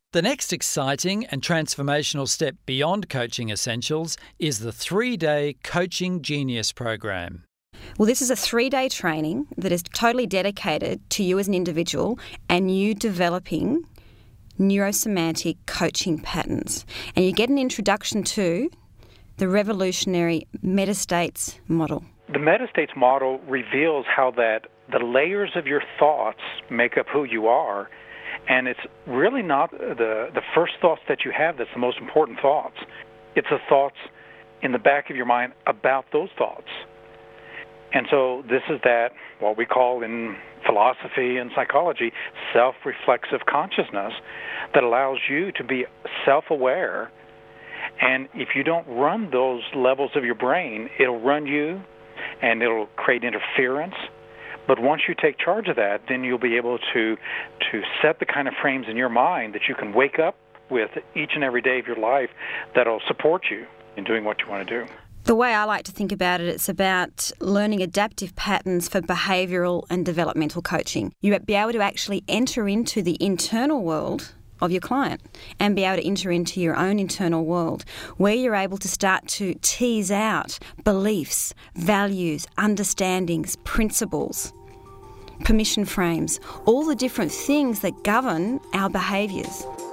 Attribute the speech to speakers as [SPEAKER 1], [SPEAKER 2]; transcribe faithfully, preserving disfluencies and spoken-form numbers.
[SPEAKER 1] The next exciting and transformational step beyond Coaching Essentials is the three-day Coaching Genius program.
[SPEAKER 2] Well, this is a three-day training that is totally dedicated to you as an individual and you developing neurosemantic coaching patterns. And you get an introduction to the revolutionary Metastates model.
[SPEAKER 3] The Metastates model reveals how that the layers of your thoughts make up who you are. And it's really not the, the first thoughts that you have that's the most important thoughts. It's the thoughts in the back of your mind about those thoughts. And so this is that, what we call in philosophy and psychology, self-reflexive consciousness that allows you to be self-aware. And if you don't run those levels of your brain, it'll run you and it'll create interference. But once you take charge of that, then you'll be able to to set the kind of frames in your mind that you can wake up with each and every day of your life that'll support you in doing what you want to do.
[SPEAKER 2] The way I like to think about it, it's about learning adaptive patterns for behavioural and developmental coaching. You'll be able to actually enter into the internal world of your client and be able to enter into your own internal world where you're able to start to tease out beliefs, values, understandings, principles, permission frames, all the different things that govern our behaviours.